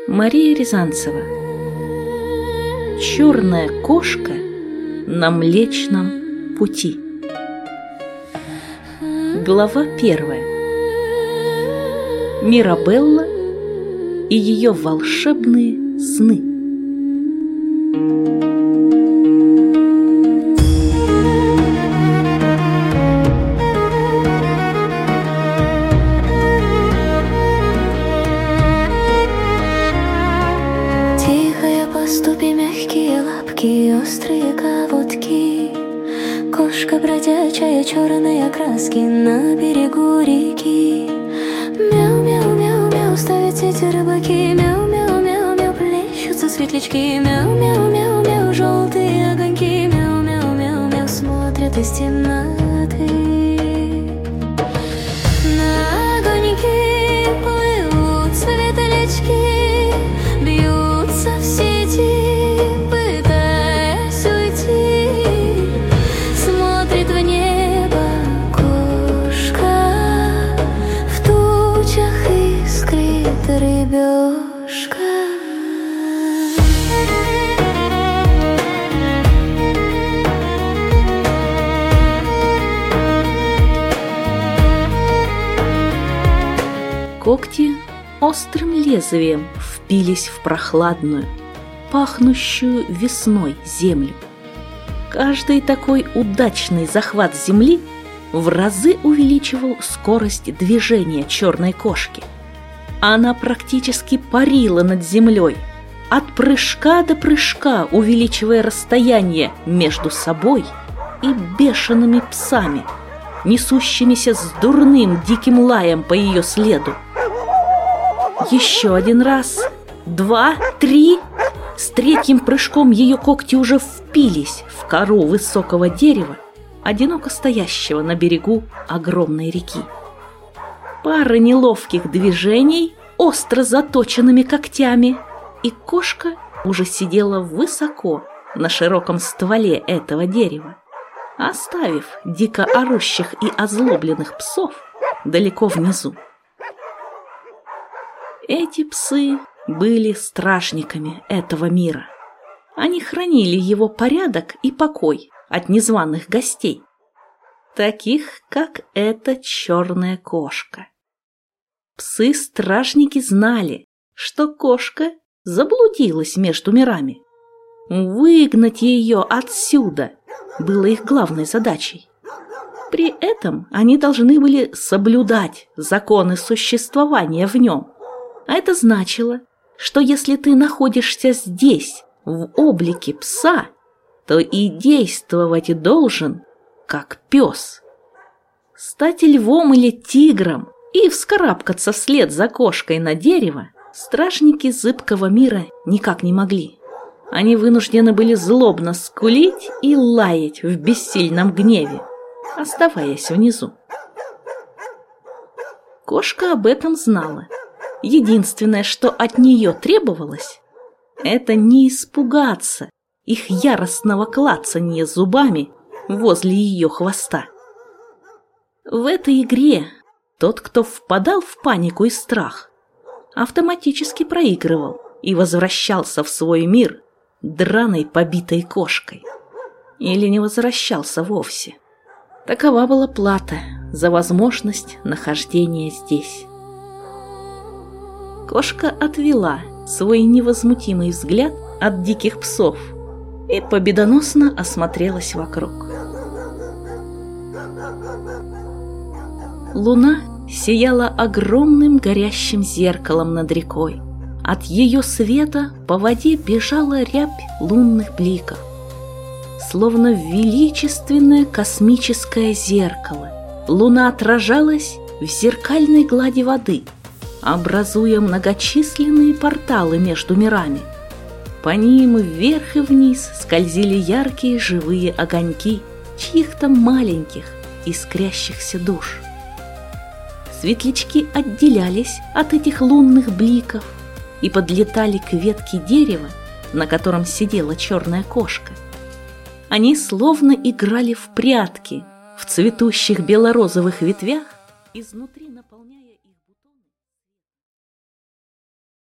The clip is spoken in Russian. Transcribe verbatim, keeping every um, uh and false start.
Мария Рязанцева. Черная кошка на Млечном пути. Глава первая. Мирабелла и ее волшебные сны. Ступи, мягкие лапки, острые коготки. Кошка бродячая, черные краски на берегу реки. Мяу-мяу-мяу-мяу, ставят сети рыбаки. Мяу-мяу-мяу-мяу, плещутся светлячки. Мяу-мяу-мяу-мяу, желтые огоньки. Мяу-мяу-мяу-мяу, смотрят из темноты. На огоньки плывут светлячки, бьются в сети, пытаясь уйти. Смотрит в небо кошка, в тучах искрит рыбешка. Когти острым лезвием впились в прохладную, пахнущую весной землю. Каждый такой удачный захват земли в разы увеличивал скорость движения черной кошки. Она практически парила над землей, от прыжка до прыжка увеличивая расстояние между собой и бешеными псами, несущимися с дурным диким лаем по ее следу. Еще один раз, два, три. С третьим прыжком ее когти уже впились в кору высокого дерева, одиноко стоящего на берегу огромной реки. Пара неловких движений остро заточенными когтями, и кошка уже сидела высоко на широком стволе этого дерева, оставив дико орущих и озлобленных псов далеко внизу. Эти псы были стражниками этого мира. Они хранили его порядок и покой от незваных гостей, таких, как эта черная кошка. Псы-стражники знали, что кошка заблудилась между мирами. Выгнать ее отсюда было их главной задачей. При этом они должны были соблюдать законы существования в нем. А это значило, что если ты находишься здесь, в облике пса, то и действовать должен, как пес. Стать львом или тигром и вскарабкаться вслед за кошкой на дерево стражники зыбкого мира никак не могли. Они вынуждены были злобно скулить и лаять в бессильном гневе, оставаясь внизу. Кошка об этом знала. Единственное, что от нее требовалось, это не испугаться их яростного клацанья зубами возле ее хвоста. В этой игре тот, кто впадал в панику и страх, автоматически проигрывал и возвращался в свой мир драной побитой кошкой. Или не возвращался вовсе. Такова была плата за возможность нахождения здесь. Кошка отвела свой невозмутимый взгляд от диких псов и победоносно осмотрелась вокруг. Луна сияла огромным горящим зеркалом над рекой. От ее света по воде бежала рябь лунных бликов. Словно величественное космическое зеркало, луна отражалась в зеркальной глади воды, образуя многочисленные порталы между мирами. По ним вверх и вниз скользили яркие живые огоньки чьих-то маленьких искрящихся душ. Светлячки отделялись от этих лунных бликов и подлетали к ветке дерева, на котором сидела черная кошка. Они словно играли в прятки в цветущих белорозовых ветвях, изнутри наполняя